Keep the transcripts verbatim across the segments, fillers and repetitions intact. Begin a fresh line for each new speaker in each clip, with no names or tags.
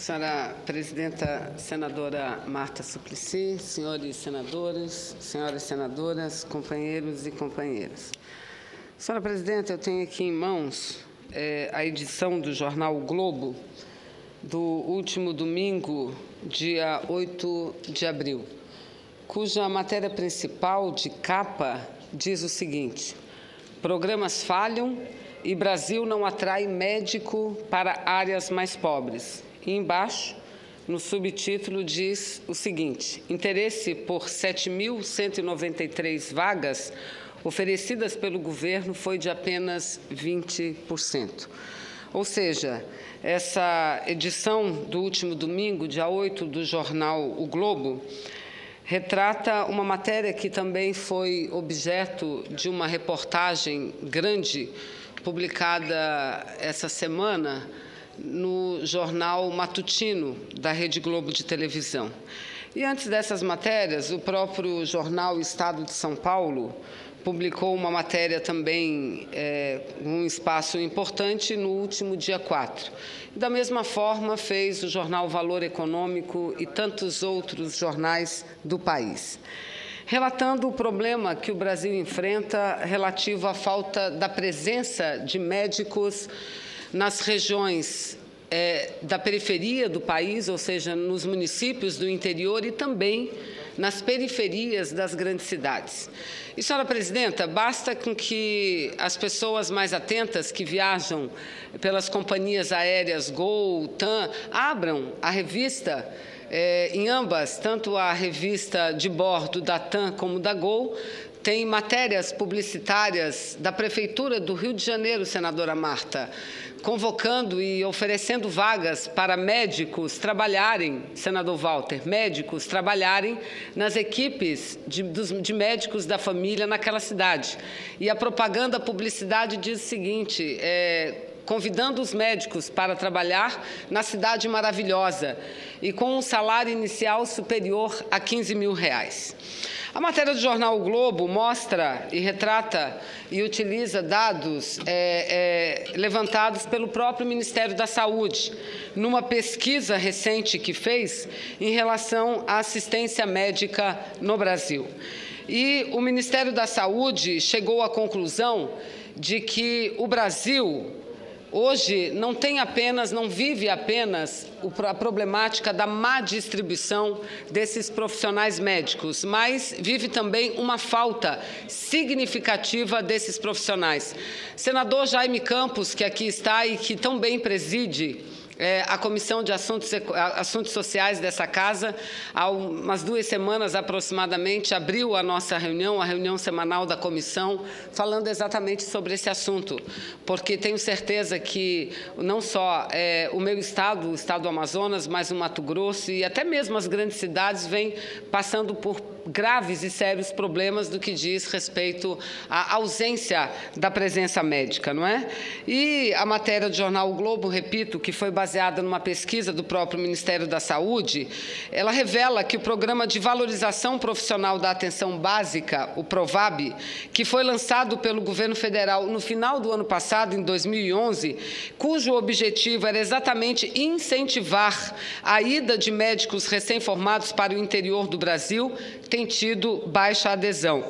Senhora presidenta, senadora Marta Suplicy, senhores senadores, senhoras senadoras, companheiros e companheiras. Senhora presidenta, eu tenho aqui em mãos é, a edição do jornal O Globo do último domingo, dia oito de abril, cuja matéria principal de capa diz o seguinte: programas falham e Brasil não atrai médico para áreas mais pobres. E embaixo, no subtítulo, diz o seguinte: interesse por sete mil cento e noventa e três vagas oferecidas pelo governo foi de apenas vinte por cento. Ou seja, essa edição do último domingo, dia oito, do jornal O Globo, retrata uma matéria que também foi objeto de uma reportagem grande publicada essa semana no jornal matutino da Rede Globo de televisão. E antes dessas matérias, o próprio jornal Estado de São Paulo publicou uma matéria também, é, um espaço importante, no último dia quatro. Da mesma forma, fez o jornal Valor Econômico e tantos outros jornais do país, relatando o problema que o Brasil enfrenta relativo à falta da presença de médicos nas regiões é, da periferia do país, ou seja, nos municípios do interior e também nas periferias das grandes cidades. E, senhora presidenta, basta com que as pessoas mais atentas que viajam pelas companhias aéreas Gol, TAM, abram a revista, é, em ambas, tanto a revista de bordo da TAM como da Gol, tem matérias publicitárias da Prefeitura do Rio de Janeiro, senadora Marta, convocando e oferecendo vagas para médicos trabalharem, senador Walter, médicos trabalharem nas equipes de, dos, de médicos da família naquela cidade. E a propaganda, a publicidade diz o seguinte: é, convidando os médicos para trabalhar na cidade maravilhosa e com um salário inicial superior a quinze mil reais. A matéria do jornal O Globo mostra e retrata e utiliza dados é, é, levantados pelo próprio Ministério da Saúde, numa pesquisa recente que fez em relação à assistência médica no Brasil. E o Ministério da Saúde chegou à conclusão de que o Brasil hoje não tem apenas, não vive apenas a problemática da má distribuição desses profissionais médicos, mas vive também uma falta significativa desses profissionais. Senador Jaime Campos, que aqui está e que tão bem preside É, a Comissão de Assuntos, Assuntos Sociais dessa Casa, há umas duas semanas aproximadamente, abriu a nossa reunião, a reunião semanal da comissão, falando exatamente sobre esse assunto, porque tenho certeza que não só é, o meu estado, o estado do Amazonas, mas o Mato Grosso e até mesmo as grandes cidades vêm passando por graves e sérios problemas do que diz respeito à ausência da presença médica, não é? E a matéria do jornal O Globo, repito, que foi baseada numa pesquisa do próprio Ministério da Saúde, ela revela que o Programa de Valorização Profissional da Atenção Básica, o PROVAB, que foi lançado pelo governo federal no final do ano passado, em dois mil e onze, cujo objetivo era exatamente incentivar a ida de médicos recém-formados para o interior do Brasil, tem tido baixa adesão.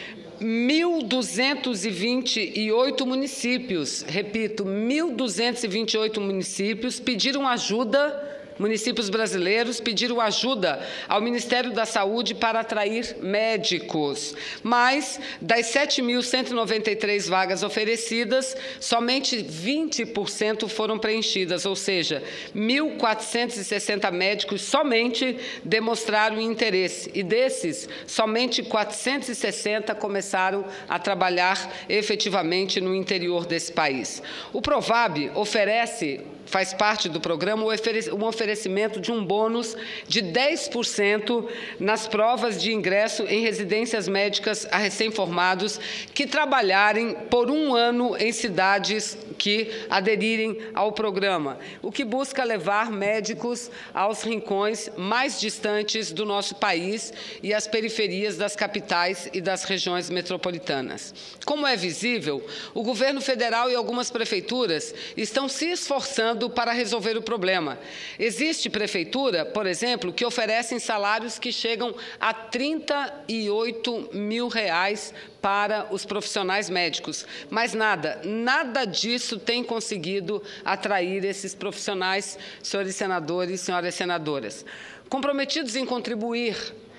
mil duzentos e vinte e oito municípios, repito, mil duzentos e vinte e oito municípios pediram ajuda, municípios brasileiros pediram ajuda ao Ministério da Saúde para atrair médicos. Mas, das sete mil cento e noventa e três vagas oferecidas, somente vinte por cento foram preenchidas, ou seja, mil quatrocentos e sessenta médicos somente demonstraram interesse. E desses, somente quatrocentos e sessenta começaram a trabalhar efetivamente no interior desse país. O PROVAB oferece, faz parte do programa, um oferecimento de um bônus de dez por cento nas provas de ingresso em residências médicas a recém-formados que trabalharem por um ano em cidades que aderirem ao programa, o que busca levar médicos aos rincões mais distantes do nosso país e às periferias das capitais e das regiões metropolitanas. Como é visível, o governo federal e algumas prefeituras estão se esforçando trabalhando para resolver o problema. Existe prefeitura, por exemplo, que oferecem salários que chegam a trinta e oito mil reais para os profissionais médicos. Mas nada, nada disso tem conseguido atrair esses profissionais, senhores senadores e senhoras senadoras. Comprometidos em contribuir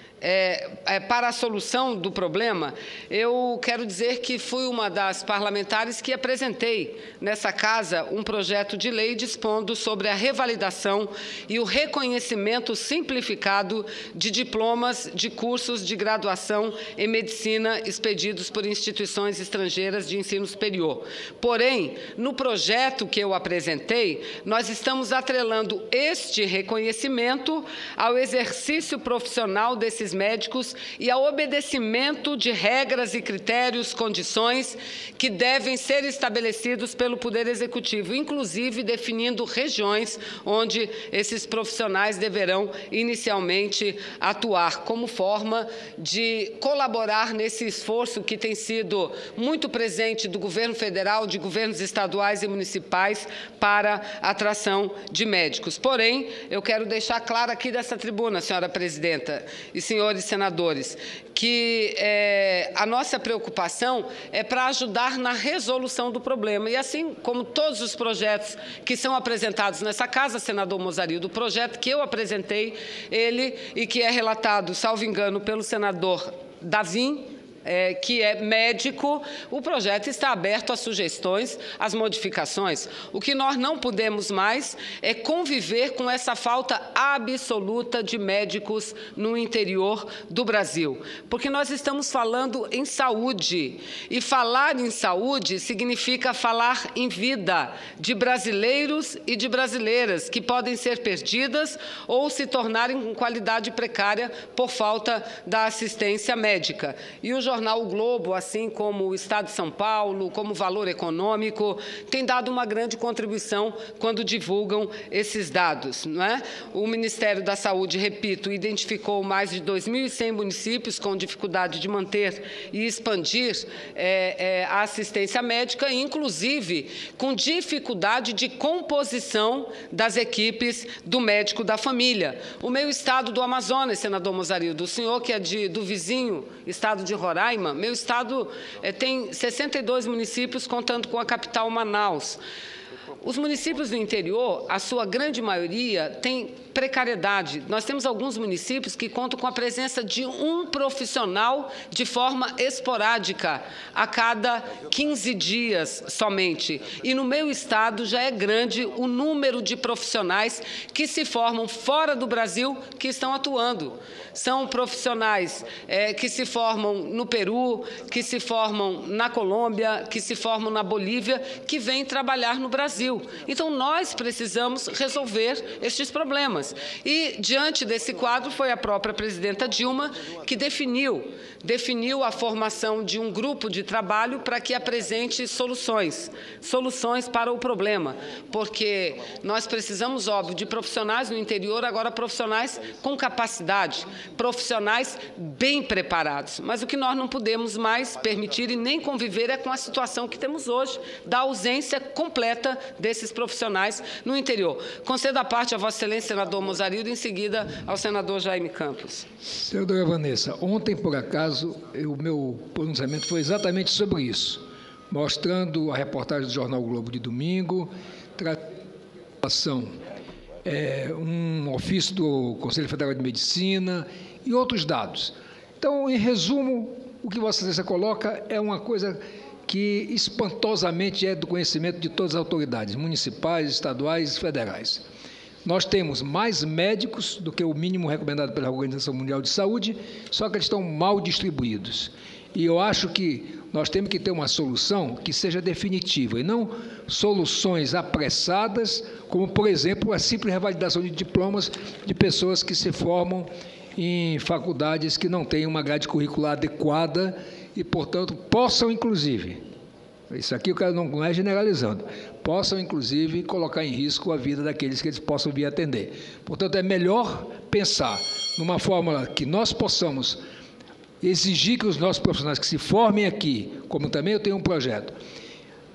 É, é, para a solução do problema, eu quero dizer que fui uma das parlamentares que apresentei nessa casa um projeto de lei dispondo sobre a revalidação e o reconhecimento simplificado de diplomas de cursos de graduação em medicina expedidos por instituições estrangeiras de ensino superior. Porém, no projeto que eu apresentei, nós estamos atrelando este reconhecimento ao exercício profissional desses médicos e ao obedecimento de regras e critérios, condições que devem ser estabelecidos pelo Poder Executivo, inclusive definindo regiões onde esses profissionais deverão inicialmente atuar, como forma de colaborar nesse esforço que tem sido muito presente do governo federal, de governos estaduais e municipais para a atração de médicos. Porém, eu quero deixar claro aqui dessa tribuna, senhora presidenta e senhores senadores, que é, a nossa preocupação é para ajudar na resolução do problema. E assim como todos os projetos que são apresentados nessa casa, senador Mozarildo, o projeto que eu apresentei, ele e que é relatado, salvo engano, pelo senador Davim, É, que é médico, o projeto está aberto a sugestões, às modificações. O que nós não podemos mais é conviver com essa falta absoluta de médicos no interior do Brasil, porque nós estamos falando em saúde, e falar em saúde significa falar em vida de brasileiros e de brasileiras que podem ser perdidas ou se tornarem com qualidade precária por falta da assistência médica. E o jornal O Globo, assim como o Estado de São Paulo, como Valor Econômico, tem dado uma grande contribuição quando divulgam esses dados, não é? O Ministério da Saúde, repito, identificou mais de dois mil e cem municípios com dificuldade de manter e expandir é, é, a assistência médica, inclusive com dificuldade de composição das equipes do médico da família. O meu estado do Amazonas, senador Mozarildo, o senhor que é de, do vizinho estado de Roraima, meu estado é, tem sessenta e dois municípios, contando com a capital Manaus. Os municípios do interior, a sua grande maioria, tem precariedade. Nós temos alguns municípios que contam com a presença de um profissional de forma esporádica, a cada quinze dias somente. E no meu estado já é grande o número de profissionais que se formam fora do Brasil que estão atuando. São profissionais é, que se formam no Peru, que se formam na Colômbia, que se formam na Bolívia, que vêm trabalhar no Brasil. Então, nós precisamos resolver estes problemas. E, diante desse quadro, foi a própria presidenta Dilma que definiu, definiu a formação de um grupo de trabalho para que apresente soluções, soluções para o problema, porque nós precisamos, óbvio, de profissionais no interior, agora profissionais com capacidade, profissionais bem preparados. Mas o que nós não podemos mais permitir e nem conviver é com a situação que temos hoje, da ausência completa desses profissionais no interior. Concedo a parte a Vossa Excelência, senador Mozarildo, em seguida ao senador Jaime Campos.
Senadora Vanessa, ontem, por acaso, eu, o meu pronunciamento foi exatamente sobre isso, mostrando a reportagem do Jornal Globo de domingo, tratando é, um ofício do Conselho Federal de Medicina e outros dados. Então, em resumo, o que Vossa Excelência coloca é uma coisa que espantosamente é do conhecimento de todas as autoridades, municipais, estaduais e federais. Nós temos mais médicos do que o mínimo recomendado pela Organização Mundial de Saúde, só que eles estão mal distribuídos. E eu acho que nós temos que ter uma solução que seja definitiva, e não soluções apressadas, como, por exemplo, a simples revalidação de diplomas de pessoas que se formam em faculdades que não têm uma grade curricular adequada e, portanto, possam, inclusive, isso aqui eu quero não é generalizando, possam, inclusive, colocar em risco a vida daqueles que eles possam vir atender. Portanto, é melhor pensar numa fórmula que nós possamos exigir que os nossos profissionais que se formem aqui, como também eu tenho um projeto,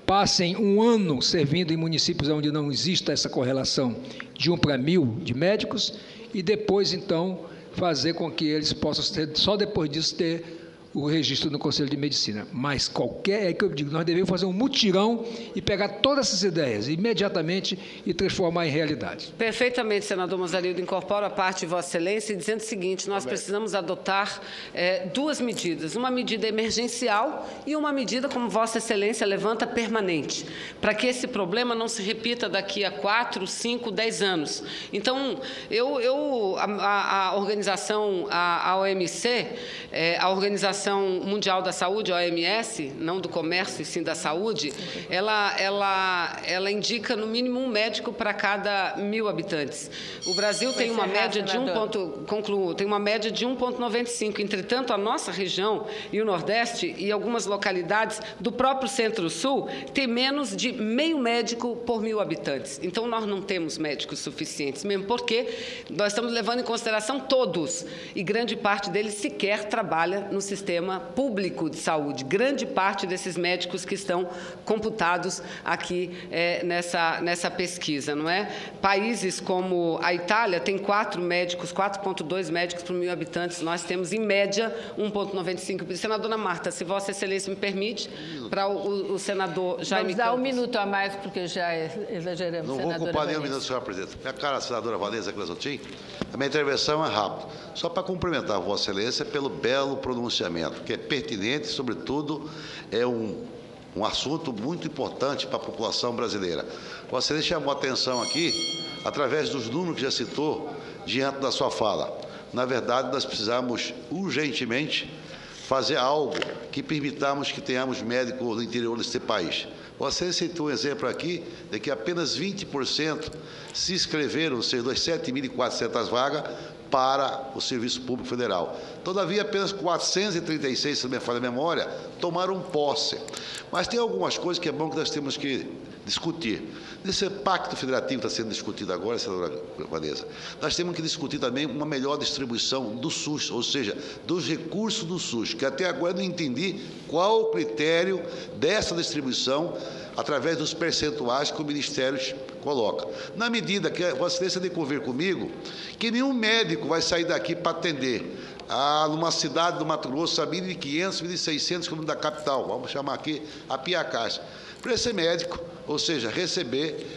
passem um ano servindo em municípios onde não exista essa correlação de um para mil de médicos, e depois, então, fazer com que eles possam, ter, só depois disso, ter o registro no Conselho de Medicina. Mas qualquer, é que eu digo, nós devemos fazer um mutirão e pegar todas essas ideias imediatamente e transformar em realidade.
Perfeitamente, senador Mozarildo. Incorporo a parte de Vossa Excelência e dizendo o seguinte: nós precisamos adotar é, duas medidas, uma medida emergencial e uma medida, como Vossa Excelência levanta, permanente, para que esse problema não se repita daqui a quatro, cinco, dez anos. Então, eu, eu a, a organização, a, a O M C, é, a Organização Mundial da Saúde, a O M S, não do comércio e sim da saúde, ela, ela, ela indica no mínimo um médico para cada mil habitantes. O Brasil tem uma média de um ponto, concluo, tem uma média de um vírgula noventa e cinco. Entretanto, a nossa região e o Nordeste e algumas localidades do próprio Centro-Sul tem menos de meio médico por mil habitantes. Então, nós não temos médicos suficientes, mesmo porque nós estamos levando em consideração todos, e grande parte deles sequer trabalha no sistema público de saúde. Grande parte desses médicos que estão computados aqui é, nessa, nessa pesquisa, não é? Países como a Itália tem quatro médicos, quatro vírgula dois médicos por mil habitantes. Nós temos, em média, um vírgula noventa e cinco. Senadora Marta, se Vossa Excelência me permite, para o, o senador Jaime
Vamos dar
Campos.
um minuto a mais, porque já exageramos.
Não vou ocupar nenhum minuto, senhora presidente. Minha cara senadora Vanessa Clazotin, a minha intervenção é rápida. Só para cumprimentar Vossa Excelência pelo belo pronunciamento, que é pertinente e, sobretudo, é um, um assunto muito importante para a população brasileira. Vossa Excelência chamou a atenção aqui, através dos números que já citou, diante da sua fala. Na verdade, nós precisamos urgentemente fazer algo que permitamos que tenhamos médicos no interior deste país. Você citou um exemplo aqui de que apenas vinte por cento se inscreveram, ou seja, das sete mil e quatrocentas vagas, para o Serviço Público Federal. Todavia, apenas quatrocentos e trinta e seis, se não me falha a memória, tomaram posse. Mas tem algumas coisas que é bom que nós temos que discutir. Nesse pacto federativo que está sendo discutido agora, senadora Vanessa, nós temos que discutir também uma melhor distribuição do SUS, ou seja, dos recursos do SUS, que até agora eu não entendi qual o critério dessa distribuição através dos percentuais que o Ministério coloca. Na medida que a Vossa Excelência tem que convir comigo que nenhum médico vai sair daqui para atender a, numa cidade do Mato Grosso a mil e quinhentos, mil e seiscentos quilômetros da capital, vamos chamar aqui a Piacás, para esse médico, ou seja, receber,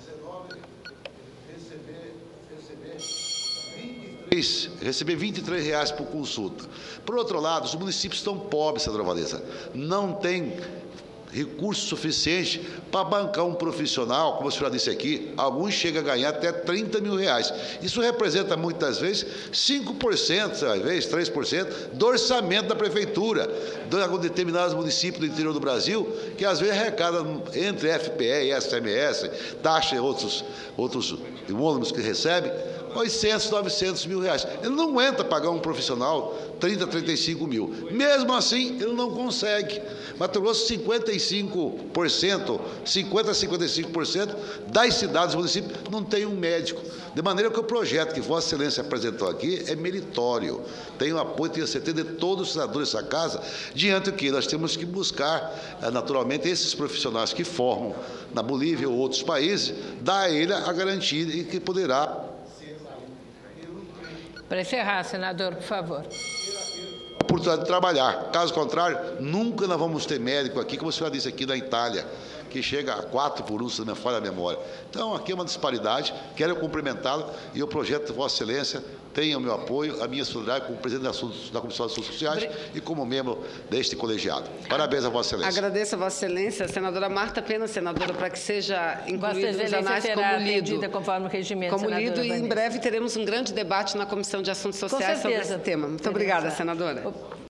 receber vinte e três reais por consulta. Por outro lado, os municípios estão pobres, senadora Vanessa, não tem recurso suficiente para bancar um profissional, como a senhora disse aqui, alguns chegam a ganhar até trinta mil reais. Isso representa, muitas vezes, cinco por cento, às vezes, três por cento do orçamento da prefeitura, de determinados municípios do interior do Brasil, que às vezes arrecadam entre F P E e S M S, taxa e outros, outros ônibus que recebem, oitocentos, novecentos mil reais. Ele não aguenta pagar um profissional trinta, trinta e cinco mil. Mesmo assim, ele não consegue. Mato Grosso, cinquenta e cinco por cento, cinquenta a cinquenta e cinco por cento das cidades e municípios não tem um médico. De maneira que o projeto que Vossa Excelência apresentou aqui é meritório. Tem o apoio, tenho certeza, de todos os senadores dessa casa, diante do que nós temos que buscar, naturalmente, esses profissionais que formam na Bolívia ou outros países, dar a ele a garantia de que poderá.
Para encerrar, senador, por favor.
Oportunidade de trabalhar. Caso contrário, nunca nós vamos ter médico aqui, como a senhora disse aqui na Itália, que chega a quatro por um, se não me falha a memória. Então, aqui é uma disparidade. Quero cumprimentá-lo e o projeto de Vossa Excelência tem o meu apoio, a minha solidariedade como presidente da Comissão de Assuntos Sociais e como membro deste colegiado. Parabéns a Vossa Excelência.
Agradeço a Vossa Excelência. Senadora Marta, apenas, senadora, para que seja incluído nos anais
será
como lido.
Conforme o regimento,
como lido, e em breve teremos um grande debate na Comissão de Assuntos Sociais sobre esse tema. Muito obrigada, senadora.